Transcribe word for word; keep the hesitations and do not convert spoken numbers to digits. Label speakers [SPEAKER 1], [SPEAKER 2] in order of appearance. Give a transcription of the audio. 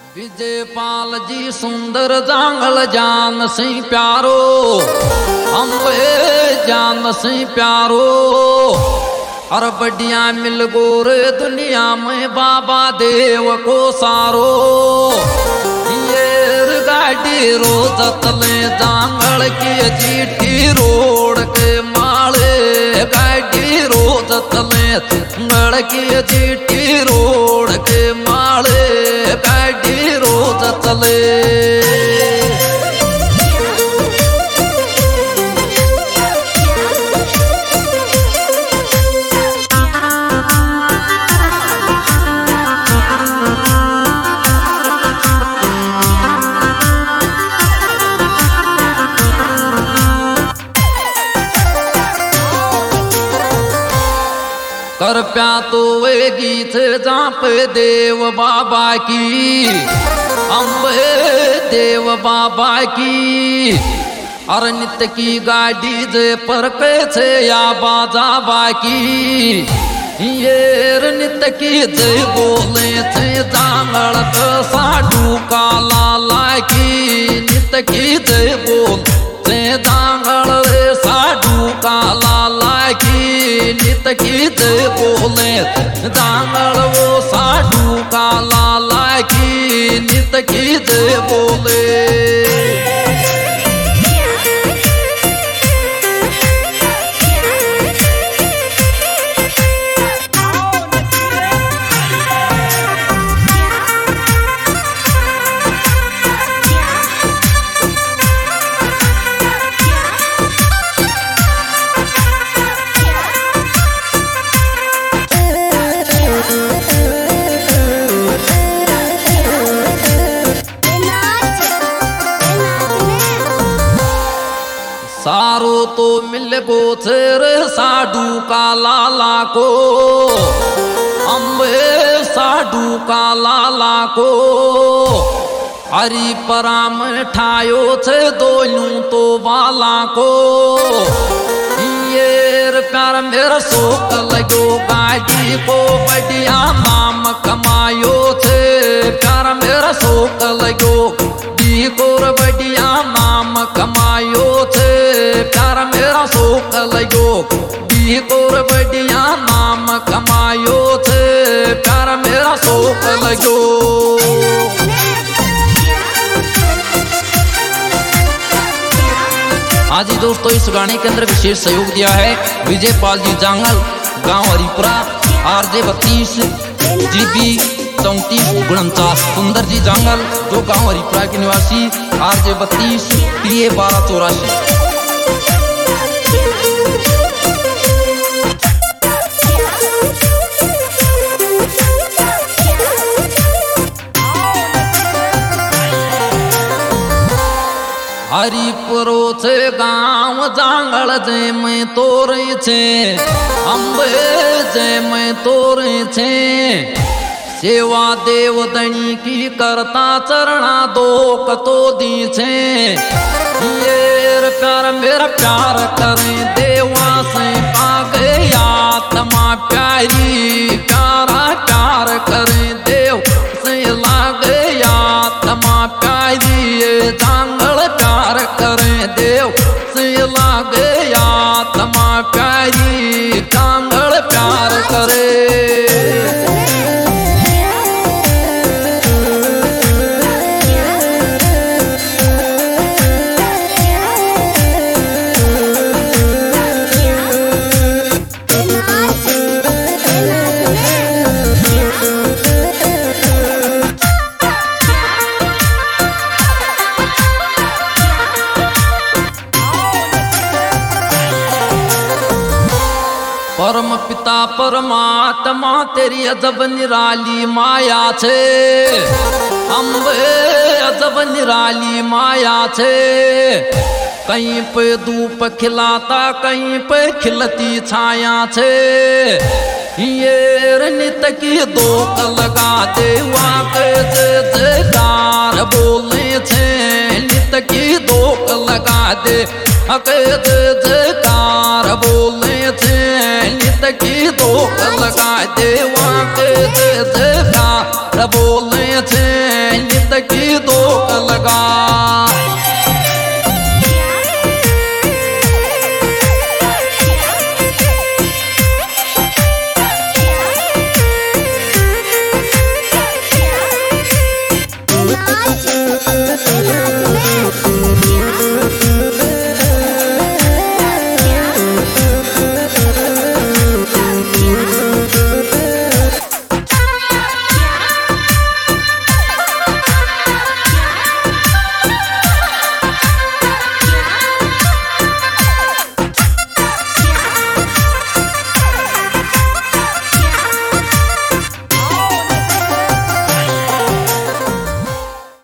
[SPEAKER 1] विजय पाल जी सुंदर जांगल जान सी प्यारो, अम्बे जान सी प्यारो। और बढ़िया मिल गोरे दुनिया में बाबा देव को सारो। ये गाड़ी रोज तले जांगल की जीटी रोड के माले, गाड़ी रोज तले जांगल की जीटी रोड के माले, गाड़ी रोज चले। कर प्या तो वे गीत जाप देव बाबा की, अम्बे देव बाबा की। और नित्य की गाड़ी जे पर कैसे या बाजा बाकी, ये नित्य की जय बोले थे जांगल साधु का लाला की। नित्य की जय बोल जांगल रे साधु का लाला की। नित की जय बोले जांगल वो साधु का लाला की। नित की जय बोले। सारो तो मिल गो थेर साधु का लाला को, अम्बे साधु का लाला को। हरि पराम ठायो थे दोनों तो बाला को। ये प्यार मेरा शोक लगो गाड़ी को, बढ़िया नाम कमायो थे। प्यार मेरा शोक लगो दी को, बढ़िया नाम कमायो थे। प्यार मेरा शोक लगो दी को, बढ़िया नाम कमायो थे। प्यार मेरा शोक लगो। हाँ जी दोस्तों, इस गाने के अंदर विशेष सहयोग दिया है विजय पाल जी जांगल, गांव हरिपुरा, आरजे बत्तीस जीबी चौंतीस उनचास। सुंदर जी जांगल जो गांव हरिपुरा के निवासी, आरजे बत्तीस पीए बारह चौरासी। हरिपुरो छे गाँव जांगल जे में तोरे छे, अम्बे जे में तोरे छे। सेवा देव दणी की करता चरणा दो कतो दी छे। ये प्यार मेरा प्यार करे देवा से पागे आत्मा प्यारी। प्यारा प्यार करे देव से लागे आत्मा प्यारी। ये जांगल प्यार करे देव से लागे आत्मा प्यारी। जांगल प्यार करे। परम पिता परमात्मा तेरी अजब निराली माया छे, अम्बे अजब निराली माया छे। कहीं पे धूप खिलाता कहीं पे खिलती छाया छे। ये नित की दोक लगा दे वाके जयकार बोले छे। नित की दोक लगा दे अके जयकार बोले छे। नित की दोक लगा दे वाके जयकार बोले